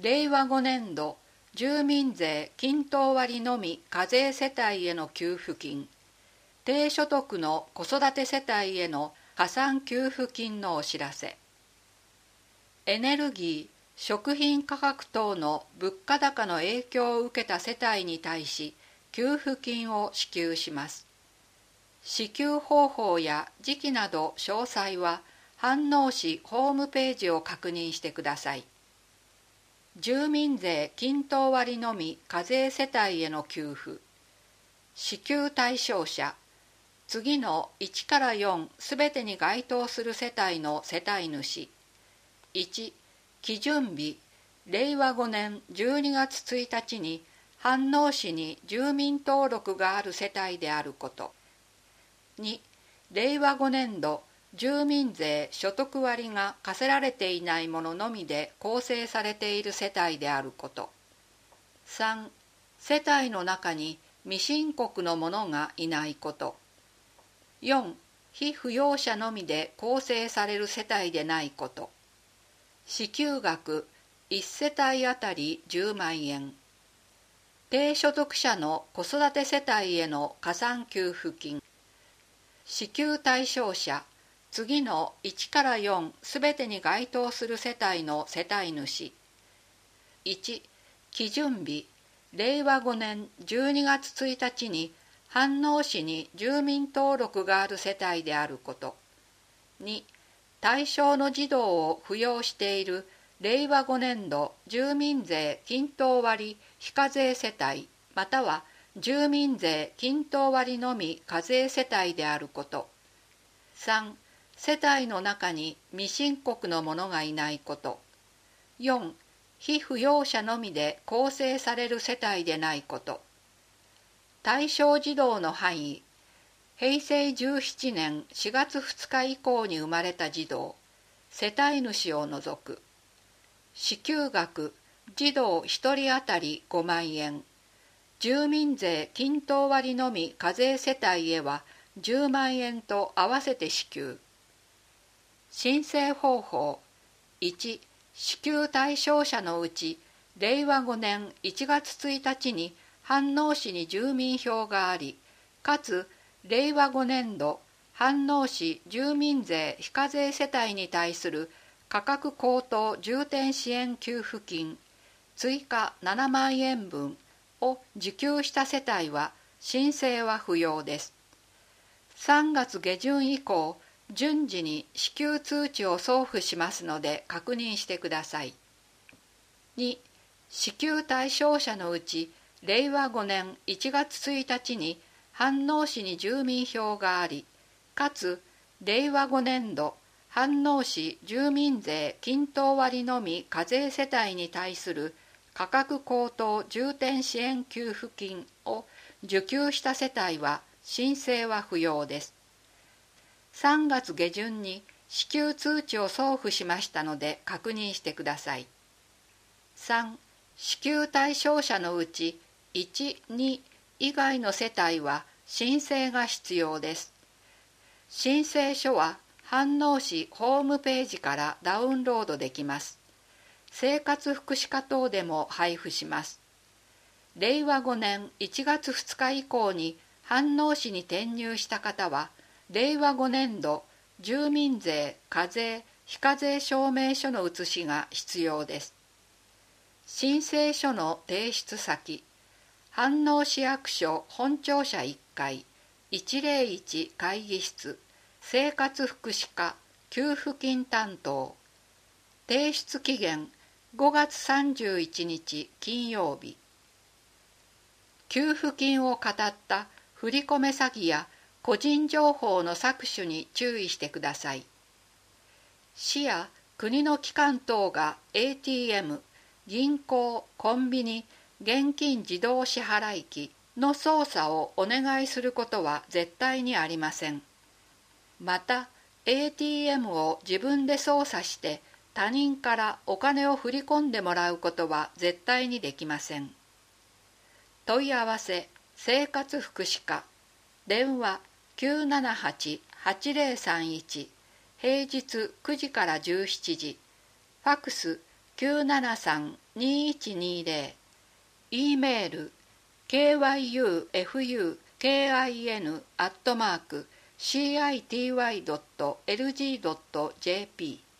令和5年度住民税均等割のみ課税世帯への給付金、低所得の子育て世帯への加算給付金のお知らせ。エネルギー、食品価格等の物価高の影響を受けた世帯に対し給付金を支給します。支給方法や時期など詳細は飯能市ホームページを確認してください。住民税均等割のみ課税世帯への給付。支給対象者、次の1から4すべてに該当する世帯の世帯主。1、基準日、令和5年12月1日に飯能市に住民登録がある世帯であること。2、令和5年度住民税所得割が課せられていないもののみで構成されている世帯であること。3、世帯の中に未申告の者がいないこと。4、被扶養者のみで構成される世帯でないこと。支給額1世帯あたり10万円。低所得者の子育て世帯への加算給付金。支給対象者、次の1から4すべてに該当する世帯の世帯主。1、基準日、令和5年12月1日に飯能市に住民登録がある世帯であること。2、対象の児童を扶養している令和5年度住民税均等割非課税世帯または住民税均等割のみ課税世帯であること。3、世帯の中に未申告の者がいないこと。4、被扶養者のみで構成される世帯でないこと。対象児童の範囲、平成17年4月2日以降に生まれた児童、世帯主を除く。支給額、児童1人当たり5万円。住民税均等割のみ課税世帯へは10万円と合わせて支給。申請方法。1、支給対象者のうち、令和5年1月1日に飯能市に住民票があり、かつ令和5年度飯能市住民税非課税世帯に対する価格高騰重点支援給付金追加7万円分を受給した世帯は申請は不要です。3月下旬以降、順次に支給通知を送付しますので確認してください。2、支給対象者のうち、令和5年1月1日に飯能市に住民票があり、かつ令和5年度飯能市住民税均等割のみ課税世帯に対する価格高騰重点支援給付金を受給した世帯は申請は不要です。3月下旬に支給通知を送付しましたので確認してください。3、支給対象者のうち1、2以外の世帯は申請が必要です。申請書は飯能市ホームページからダウンロードできます。生活福祉課等でも配布します。令和5年1月2日以降に飯能市に転入した方は、令和5年度住民税課税非課税証明書の写しが必要です。申請書の提出先、飯能市役所本庁舎1階101会議室生活福祉課給付金担当。提出期限5月31日金曜日。給付金をかたった振り込め詐欺や個人情報の搾取に注意してください。市や国の機関等が ATM、銀行、コンビニ、現金自動支払機の操作をお願いすることは絶対にありません。また、ATM を自分で操作して他人からお金を振り込んでもらうことは絶対にできません。問い合わせ、生活福祉課、電話978-8031、平日9時から17時、ファクス 2120 E メール kyufukin@city.lg.jp